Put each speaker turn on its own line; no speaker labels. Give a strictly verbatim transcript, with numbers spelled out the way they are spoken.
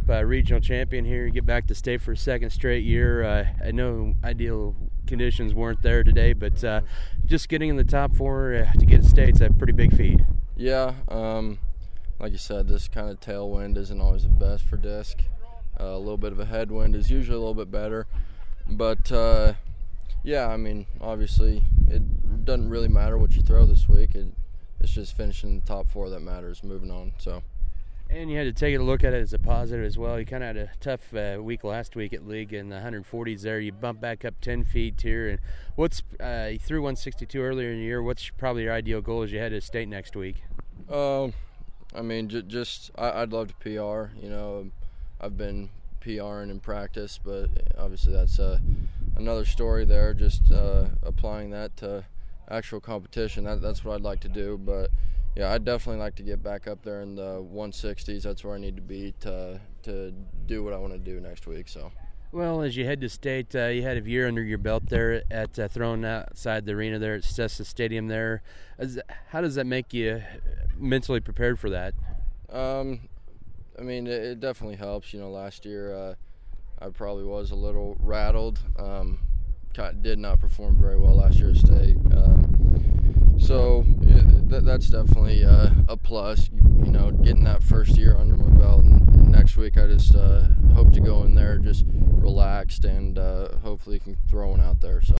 uh, regional champion here. You get back to state for a second straight year. Uh, I know ideal conditions weren't there today, but uh, just getting in the top four uh, to get to state's a pretty big feat.
Yeah, um, like you said, this kind of tailwind isn't always the best for disc. Uh, a little bit of a headwind is usually a little bit better. But, uh, yeah, I mean, obviously it doesn't really matter what you throw this week. It, it's just finishing in the top four that matters, moving on. So.
And you had to take a look at it as a positive as well. You kind of had a tough uh, week last week at league in the one forties there. You bumped back up ten feet here. And what's uh, you threw one sixty-two earlier in the year. What's probably your ideal goal as you head to state next week?
Um, I mean, j- just I- I'd love to P R. You know, I've been PRing in practice, but obviously that's uh, another story there. Just uh, applying that to actual competition. That, that's what I'd like to do, but. Yeah, I'd definitely like to get back up there in the one sixties. That's where I need to be to to do what I want to do next week. So,
well, as you head to state, uh, you had a year under your belt there at uh, throwing outside the arena there at Cessa Stadium. There, As, how does that make you mentally prepared for that?
Um, I mean, it, it definitely helps. You know, last year uh, I probably was a little rattled. Um, did not perform very well last year at state. Um, so. That, that's definitely uh, a plus, you know, getting that first year under my belt. And next week I just uh, hope to go in there just relaxed and uh, hopefully can throw one out there. So.